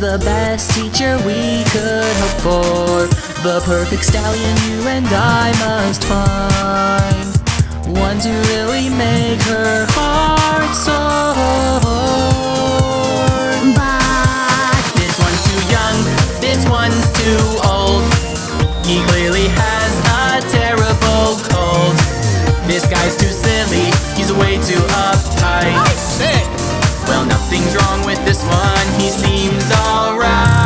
the best teacher we could hope for. The perfect stallion you and I must find, one to really make her heart soar. But this one's too young, this one's too old. He clearly has a terrible cold. This guy's too silly, he's way too uptight. I say! Well, nothing's wrong with this one, he seems alright.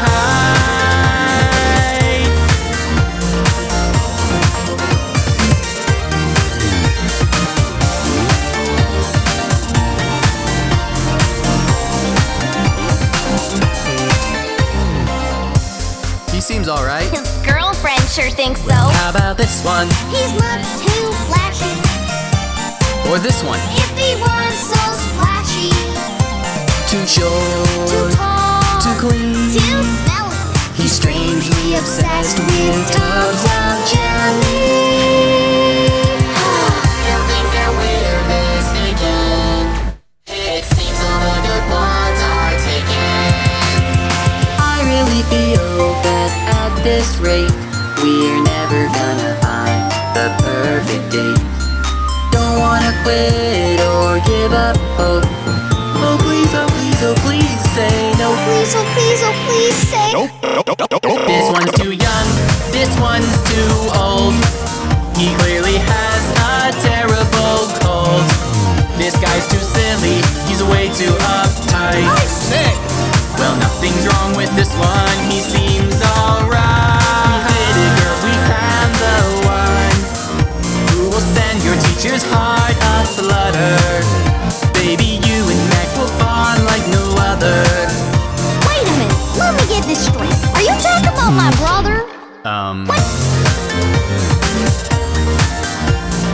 He seems alright. his girlfriend sure thinks so. How about this one? He's not too flashy. Or this one? If he was so splashy, Too short, too tall, too clean. too smelly. He's strangely obsessed with tubs of jelly. Don't think that we're mistaken. It seems all the good ones are taken. I really feel that at this rate, we're never gonna find the perfect date. Don't wanna quit or give up hope. Oh please, oh please, oh please say no. Please, oh please, oh please say. This one's too young, this one's too old. He clearly has a terrible cold. This guy's too silly, he's way too uptight. I say! Well, nothing's wrong with this one, he seems alright. We did it, girls, we found the one who will send your teacher's heart a flutter. Baby, you and Mac will bond like no other. Wait a minute, let me get this straight. Are you talking about my brother?